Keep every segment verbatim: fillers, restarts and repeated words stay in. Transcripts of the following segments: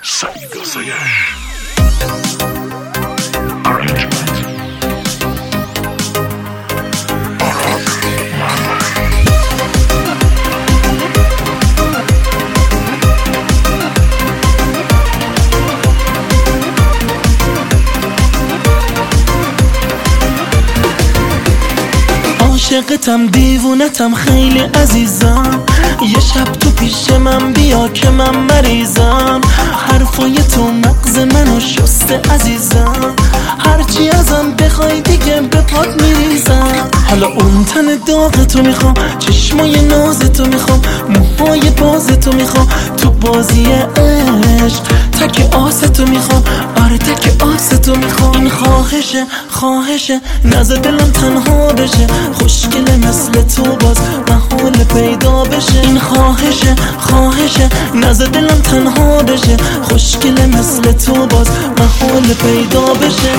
سعید آسایش Arrangement عاشقتم دیوونتم خیلی عزیزم، یه شب تو پیش من بیا که من مریضم. حرفای تو مغز منو شسته عزیزم، هرچی ازم بخوای دیگه به پات میریزم. حالا اون تن داغ تو میخوام، چشمای ناز تو میخوام، موهای باز تو میخوام، تو بازی عشق تک آس تو میخوام، آره تک آس تو میخوام. این خواهشه خواهشه نزد دلم تنها بشه، خوشگله مثل تو باز محال پیدا بشه. این خواهشه خواهشه نزد دلم تنها بشه، خوشگله مثل تو باز محال پیدا بشه.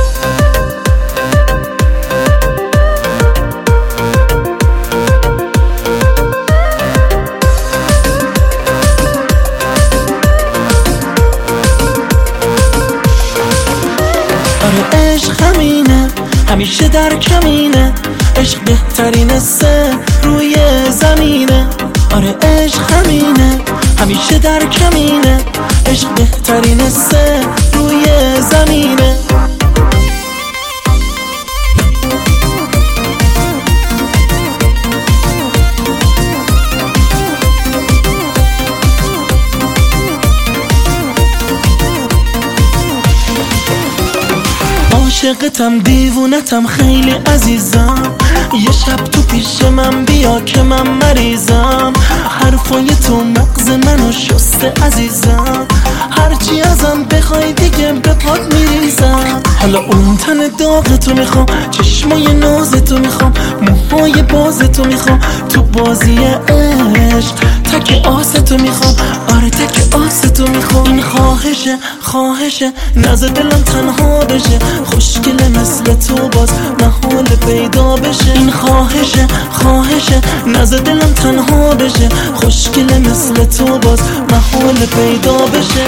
آره عشق همینه، همیشه در کمینه، عشق بهترین سه روی زمینه. آره عشق همینه، همیشه در کمینه، عشق بهترین سه روی زمینه. عاشقتم دیوونتم خیلی عزیزم، یه شب تو پیش من بیا که من مریضم. حرفای تو مغز منو شسته عزیزم، هرچی ازم بخوای دیگه به پات میریزم. حالا اون تن داغ تو میخوام، چشمای ناز تو میخوام، موهای باز تو میخوام، تو بازی عشق تک آس تو میخوام، آره تک آس تو میخوام. این خواهشه خواهشه نزد دلم تنها بشه، خوشگله مثل تو باز محال پیدا بشه. این خواهشه خواهشه نزد دلم تنها بشه، خوشگله مثل تو باز محال پیدا بشه.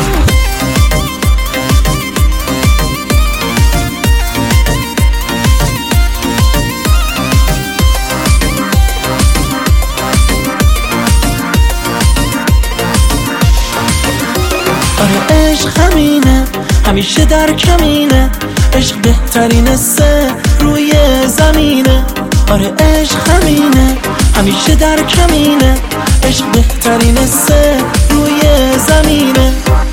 آره عشق همینه، همیشه در کمینه، عشق بهترین سه روی زمینه. آره عشق همینه، همیشه در کمینه، عشق بهترین سه روی زمینه.